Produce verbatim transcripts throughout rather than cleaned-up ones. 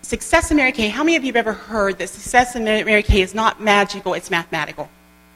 Success in Mary Kay, how many of you have ever heard that success in Mary Kay is not magical, it's mathematical?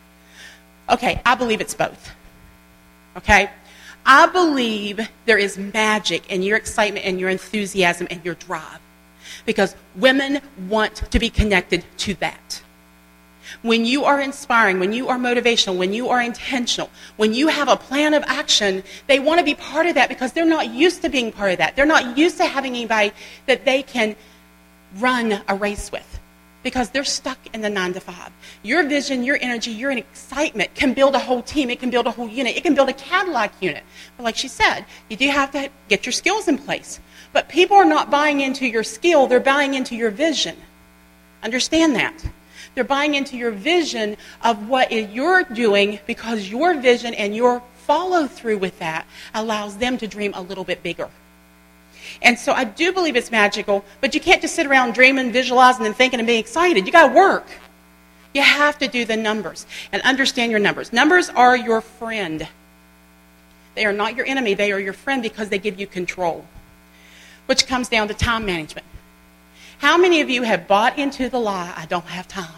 Okay, I believe it's both. Okay? I believe there is magic in your excitement and your enthusiasm and your drive. Because women want to be connected to that. When you are inspiring, when you are motivational, when you are intentional, when you have a plan of action, they want to be part of that because they're not used to being part of that. They're not used to having anybody that they can run a race with because they're stuck in the nine to five. Your vision, your energy, your excitement can build a whole team. It can build a whole unit. It can build a Cadillac unit. But like she said, you do have to get your skills in place. But people are not buying into your skill. They're buying into your vision. Understand that. They're buying into your vision of what you're doing because your vision and your follow through with that allows them to dream a little bit bigger. And so I do believe it's magical, but you can't just sit around dreaming, visualizing, and thinking and being excited. You got to work. You have to do the numbers and understand your numbers. Numbers are your friend. They are not your enemy. They are your friend because they give you control, which comes down to time management. How many of you have bought into the lie, I don't have time?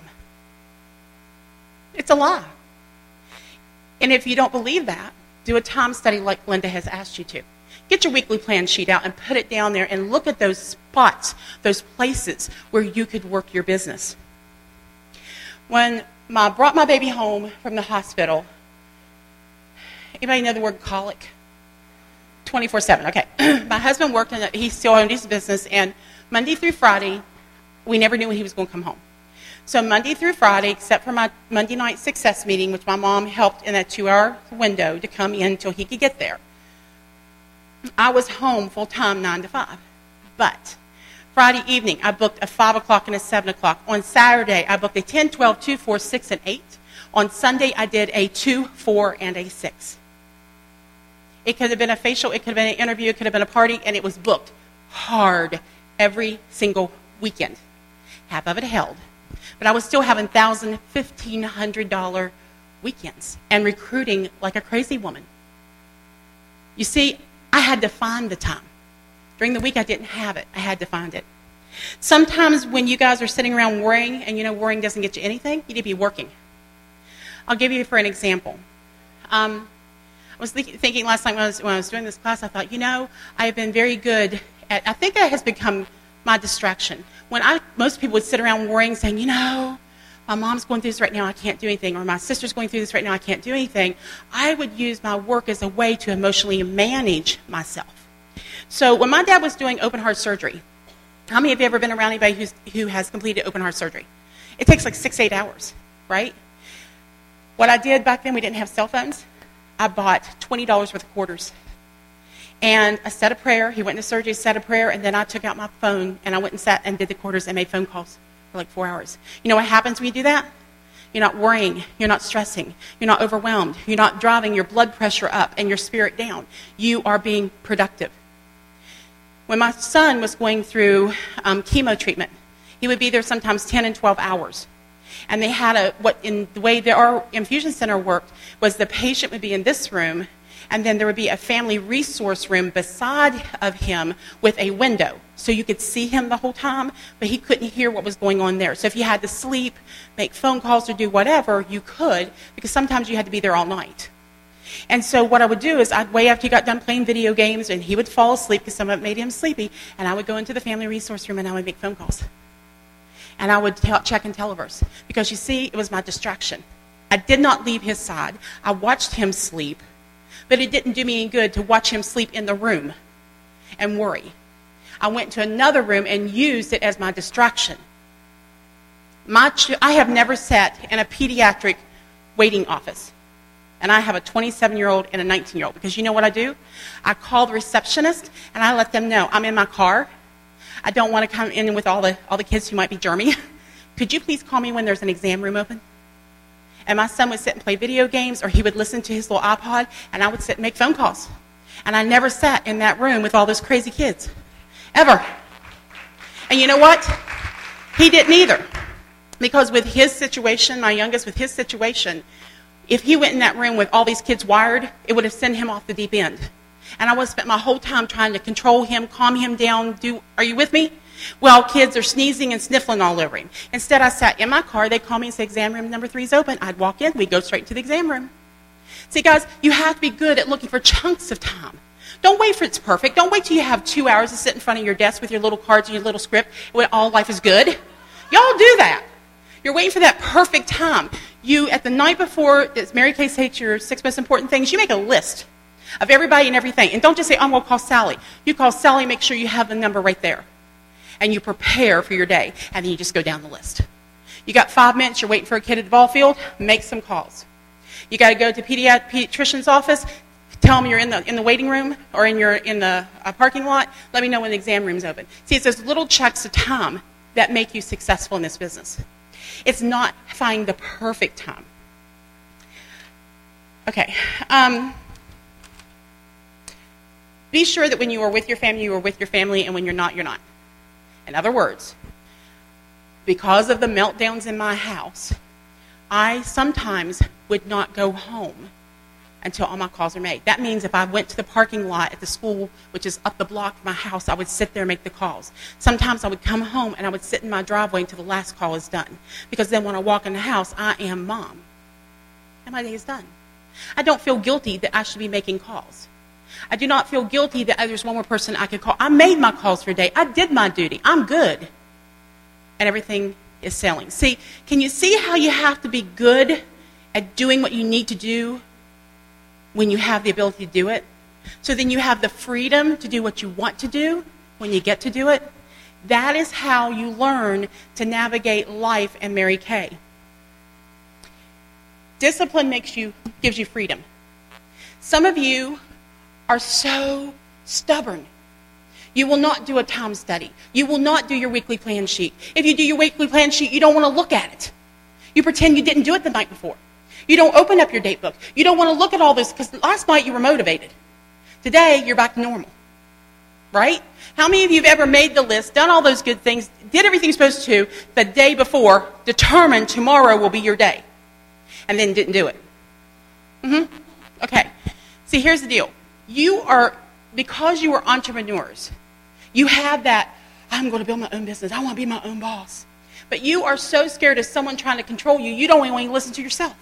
It's a lie. And if you don't believe that, do a time study like Linda has asked you to. Get your weekly plan sheet out and put it down there and look at those spots, those places where you could work your business. When I brought my baby home from the hospital, anybody know the word colic? twenty-four seven, okay. My husband worked in, a, he still owned his business, and Monday through Friday, we never knew when he was going to come home. So Monday through Friday, except for my Monday night success meeting, which my mom helped in that two-hour window to come in until he could get there, I was home full-time, nine to five. But Friday evening, I booked a five o'clock and a seven o'clock. On Saturday, I booked a ten, twelve, two, four, six, and eight. On Sunday, I did a two, four, and a six. It could have been a facial, it could have been an interview, it could have been a party, and it was booked hard every single weekend. Half of it held. But I was still having one thousand dollars, fifteen hundred dollars weekends and recruiting like a crazy woman. You see, I had to find the time. During the week, I didn't have it. I had to find it. Sometimes when you guys are sitting around worrying, and you know worrying doesn't get you anything, you need to be working. I'll give you for an example. Um, I was think, thinking last night when I, was, when I was doing this class, I thought, you know, I have been very good at, I think that has become my distraction. When I, most people would sit around worrying, saying, you know, my mom's going through this right now, I can't do anything, or my sister's going through this right now, I can't do anything. I would use my work as a way to emotionally manage myself. So when my dad was doing open heart surgery, how many of you have ever been around anybody who's, who has completed open heart surgery? It takes like six, eight hours, right? What I did back then, we didn't have cell phones. I bought twenty dollars worth of quarters. And I said a prayer. He went into surgery, said a prayer, and then I took out my phone, and I went and sat and did the quarters and made phone calls for like four hours. You know what happens when you do that? You're not worrying. You're not stressing. You're not overwhelmed. You're not driving your blood pressure up and your spirit down. You are being productive. When my son was going through um, chemo treatment, he would be there sometimes ten and twelve hours. And they had a, what in the way that our infusion center worked was the patient would be in this room, and then there would be a family resource room beside of him with a window. So you could see him the whole time, but he couldn't hear what was going on there. So if you had to sleep, make phone calls, or do whatever, you could, because sometimes you had to be there all night. And so what I would do is I'd wait after he got done playing video games, and he would fall asleep because some of it made him sleepy, and I would go into the family resource room and I would make phone calls. And I would check in Televerse, because you see, it was my distraction. I did not leave his side. I watched him sleep, but it didn't do me any good to watch him sleep in the room and worry. I went to another room and used it as my distraction. My ch- I have never sat in a pediatric waiting office, and I have a twenty-seven-year-old and a nineteen-year-old, because you know what I do? I call the receptionist, and I let them know I'm in my car. I don't want to come in with all the all the kids who might be germy. Could you please call me when there's an exam room open? And my son would sit and play video games, or he would listen to his little iPod, and I would sit and make phone calls. And I never sat in that room with all those crazy kids, ever. And you know what? He didn't either. Because with his situation, my youngest, with his situation, if he went in that room with all these kids wired, it would have sent him off the deep end. And I would have spent my whole time trying to control him, calm him down, do, are you with me? Well, kids are sneezing and sniffling all over him. Instead, I sat in my car. They'd call me and say, exam room number three is open. I'd walk in. We'd go straight to the exam room. See, guys, you have to be good at looking for chunks of time. Don't wait for it's perfect. Don't wait till you have two hours to sit in front of your desk with your little cards and your little script when all life is good. Y'all do that. You're waiting for that perfect time. You, at the night before, as Mary Kay says, your six most important things, you make a list of everybody and everything. And don't just say, I'm going to call Sally. You call Sally, make sure you have the number right there. And you prepare for your day. And then you just go down the list. You got five minutes, you're waiting for a kid at the ball field, make some calls. You got to go to the pediatrician's office, tell them you're in the, in the waiting room or in, your, in the uh, parking lot. Let me know when the exam room's open. See, it's those little checks of time that make you successful in this business. It's not finding the perfect time. Okay. Um, be sure that when you are with your family, you are with your family, and when you're not, you're not. In other words, because of the meltdowns in my house, I sometimes would not go home until all my calls are made. That means if I went to the parking lot at the school, which is up the block from my house, I would sit there and make the calls. Sometimes I would come home and I would sit in my driveway until the last call is done. Because then when I walk in the house, I am mom. And my day is done. I don't feel guilty that I should be making calls. I do not feel guilty that there's one more person I could call. I made my calls for the day. I did my duty. I'm good. And everything is sailing. See, can you see how you have to be good at doing what you need to do when you have the ability to do it? So then you have the freedom to do what you want to do when you get to do it. That is how you learn to navigate life and Mary Kay. Discipline makes you, gives you freedom. Some of you are so stubborn. You will not do a time study. You will not do your weekly plan sheet. If you do your weekly plan sheet, you don't want to look at it. You pretend you didn't do it the night before. You don't open up your date book. You don't want to look at all this because last night you were motivated. Today, you're back to normal. Right? How many of you have ever made the list, done all those good things, did everything you're supposed to the day before, determined tomorrow will be your day, and then didn't do it? Mm-hmm. Okay. See, here's the deal. You are, because you are entrepreneurs, you have that, I'm going to build my own business. I want to be my own boss. But you are so scared of someone trying to control you, you don't even want to listen to yourself.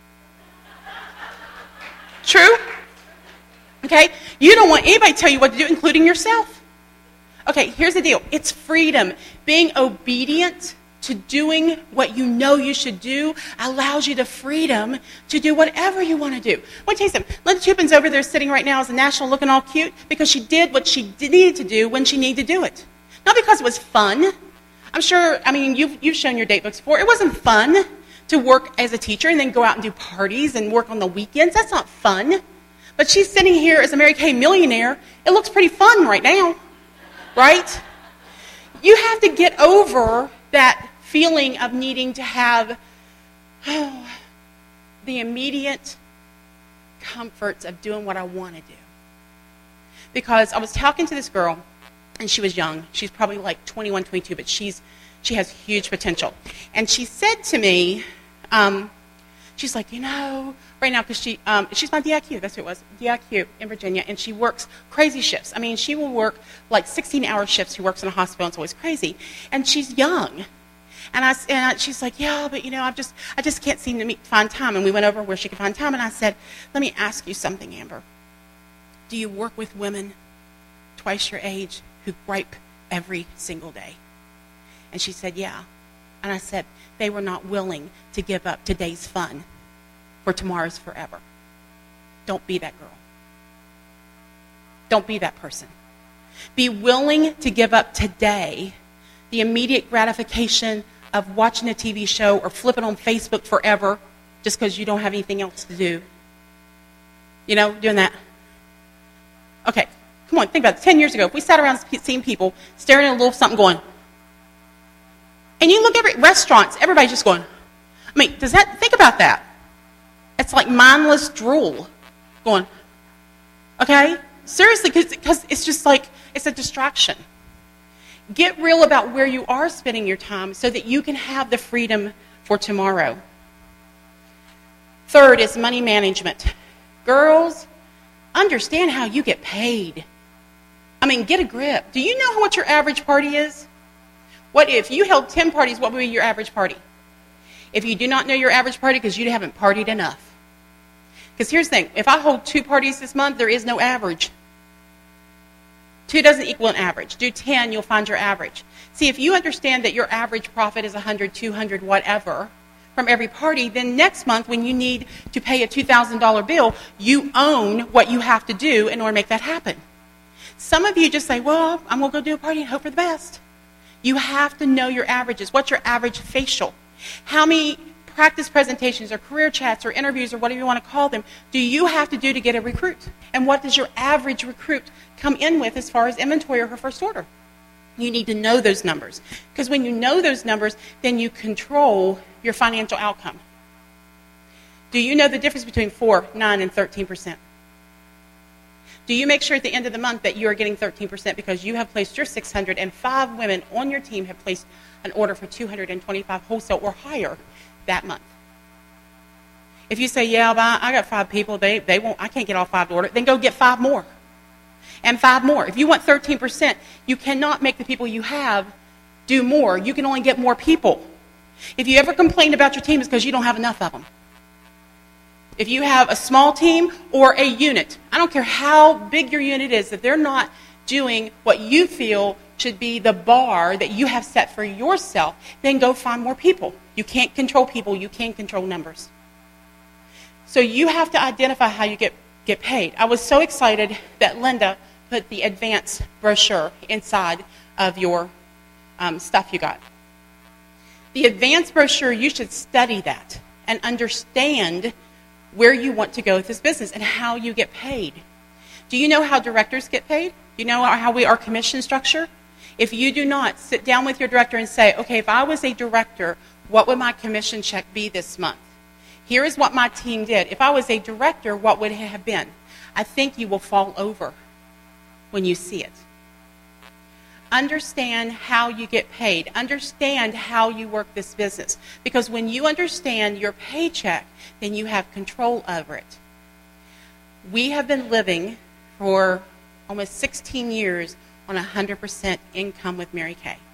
True? Okay? You don't want anybody to tell you what to do, including yourself. Okay, here's the deal. It's freedom. Being obedient to doing what you know you should do allows you the freedom to do whatever you want to do. I want to tell you something. Linda Chupin's over there sitting right now as a national looking all cute because she did what she needed to do when she needed to do it. Not because it was fun. I'm sure, I mean, you've, you've shown your date books before. It wasn't fun to work as a teacher and then go out and do parties and work on the weekends. That's not fun. But she's sitting here as a Mary Kay millionaire. It looks pretty fun right now, right? You have to get over that feeling of needing to have oh, the immediate comforts of doing what I want to do. Because I was talking to this girl, and she was young. She's probably like twenty-one, twenty-two, but she's she has huge potential. And she said to me, um, she's like, you know, right now, because she, um, she's my D I Q, that's who it was, D I Q in Virginia, and she works crazy shifts. I mean, she will work like sixteen-hour shifts. She works in a hospital, and it's always crazy. And she's young. And, I, and I, she's like, yeah, but, you know, I just, I just can't seem to meet, find time. And we went over where she could find time, and I said, let me ask you something, Amber. Do you work with women twice your age who gripe every single day? And she said, yeah. And I said, they were not willing to give up today's fun for tomorrow's forever. Don't be that girl. Don't be that person. Be willing to give up today the immediate gratification of watching a T V show or flipping on Facebook forever just because you don't have anything else to do. You know, doing that. Okay, come on, think about it. Ten years ago, if we sat around seeing people staring at a little something going, and you look at restaurants, everybody's just going, I mean, does that, think about that. It's like mindless drool going, okay? Seriously, because it's just like, it's a distraction. Get real about where you are spending your time so that you can have the freedom for tomorrow. Third is money management. Girls, understand how you get paid. I mean, get a grip. Do you know what your average party is? What if you held ten parties, what would be your average party? If you do not know your average party, because you haven't partied enough. Because here's the thing, if I hold two parties this month, there is no average. Two doesn't equal an average. Do ten, you'll find your average. See, if you understand that your average profit is one hundred, two hundred, whatever, from every party, then next month when you need to pay a two thousand dollar bill, you own what you have to do in order to make that happen. Some of you just say, well, I'm going to go do a party and hope for the best. You have to know your averages. What's your average facial? How many practice presentations or career chats or interviews or whatever you want to call them do you have to do to get a recruit? And what does your average recruit come in with as far as inventory or her first order? You need to know those numbers. Because when you know those numbers, then you control your financial outcome. Do you know the difference between four, nine, and thirteen percent? Do you make sure at the end of the month that you are getting thirteen percent because you have placed your six hundred and five women on your team have placed an order for two hundred twenty-five wholesale or higher that month? If you say, yeah, but I got five people, they, they won't, I can't get all five to order, then go get five more. And five more. If you want thirteen percent, you cannot make the people you have do more. You can only get more people. If you ever complain about your team, it's because you don't have enough of them. If you have a small team or a unit, I don't care how big your unit is, if they're not doing what you feel should be the bar that you have set for yourself, then go find more people. You can't control people, you can control numbers. So you have to identify how you get, get paid. I was so excited that Linda put the advance brochure inside of your um, stuff you got. The advance brochure, you should study that and understand where you want to go with this business and how you get paid. Do you know how directors get paid? Do you know how we are commission structure? If you do not, sit down with your director and say, okay, if I was a director, what would my commission check be this month? Here is what my team did. If I was a director, what would it have been? I think you will fall over when you see it. Understand how you get paid. Understand how you work this business. Because when you understand your paycheck, then you have control over it. We have been living for almost sixteen years on one hundred percent income with Mary Kay.